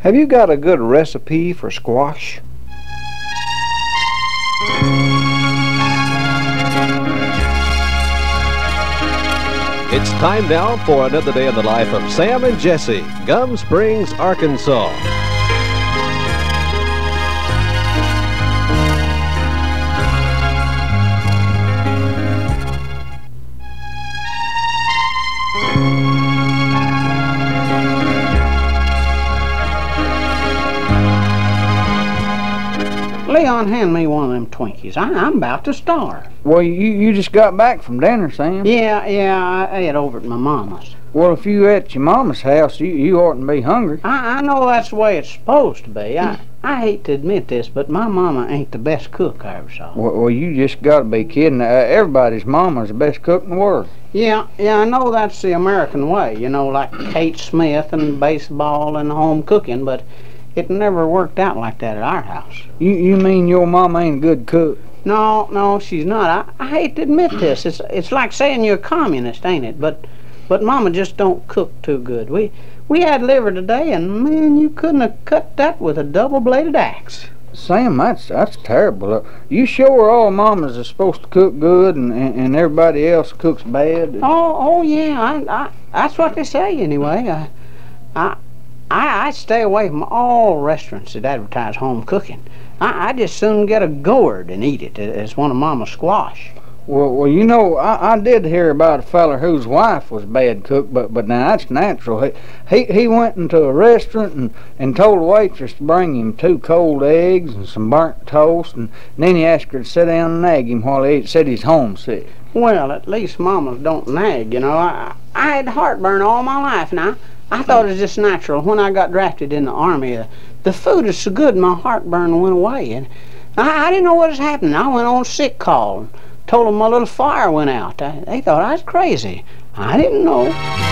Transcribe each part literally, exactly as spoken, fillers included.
Have you got a good recipe for squash? It's time now for another day in the life of Sam and Jesse, Gum Springs, Arkansas. Leon, hand me one of them Twinkies. I, I'm about to starve. Well, you, you just got back from dinner, Sam. Yeah, yeah, I ate over at my mama's. Well, if you at your mama's house, you, you oughtn't be hungry. I, I know that's the way it's supposed to be. I, I hate to admit this, but my mama ain't the best cook I ever saw. Well, well you just got to be kidding. Uh, everybody's mama's the best cook in the world. Yeah, yeah, I know that's the American way, you know, like Kate Smith and baseball and home cooking, but it never worked out like that at our house. You you mean your mama ain't a good cook? No, no, she's not. I, I hate to admit this. It's it's like saying you're a communist, ain't it? But but Mama just don't cook too good. We we had liver today, and man, you couldn't have cut that with a double-bladed axe. Sam, that's that's terrible. Uh, you sure all mamas are supposed to cook good, and, and, and everybody else cooks bad? Oh oh yeah, I, I that's what they say anyway. I I. I, I stay away from all restaurants that advertise home cooking. I, I just soon get a gourd and eat it as one of Mama's squash. Well, well, you know, I, I did hear about a feller whose wife was a bad cook, but but now that's natural. He he, he went into a restaurant and, and told the waitress to bring him two cold eggs and some burnt toast, and then he asked her to sit down and nag him while he ate. Said he's homesick. Well, at least mamas don't nag, you know. I, I had heartburn all my life now. I thought it was just natural. When I got drafted in the Army, uh, the food is so good my heartburn went away. And I, I didn't know what was happening. I went on sick call and told them my little fire went out. I, they thought I was crazy. I didn't know.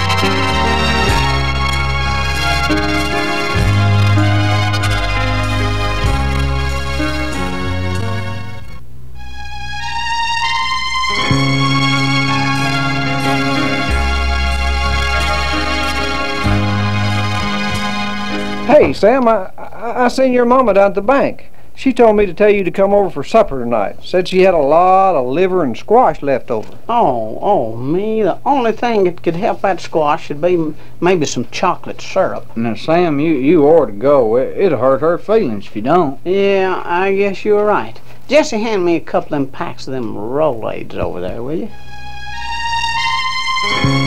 Hey, Sam, I, I, I seen your mama down at the bank. She told me to tell you to come over for supper tonight. Said she had a lot of liver and squash left over. Oh, oh, me. The only thing that could help that squash would be maybe some chocolate syrup. Now, Sam, you, you ought to go. It, it'll hurt her feelings if you don't. Yeah, I guess you're right. Jesse, hand me a couple of them packs of them Rolaids over there, will you?